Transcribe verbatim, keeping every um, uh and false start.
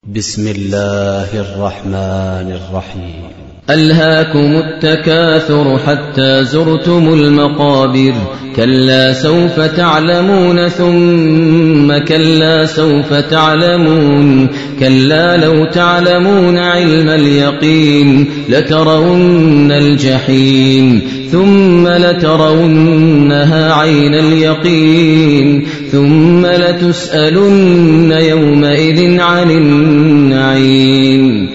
بسم الله الرحمن الرحيم. ألهاكم التكاثر حتى زرتم المقابر، كلا سوف تعلمون ثم كلا سوف تعلمون، كلا لو تعلمون علم اليقين لترون الجحيم ثم لترونها عين اليقين ثم لتسألن يومئذ عن النعيم.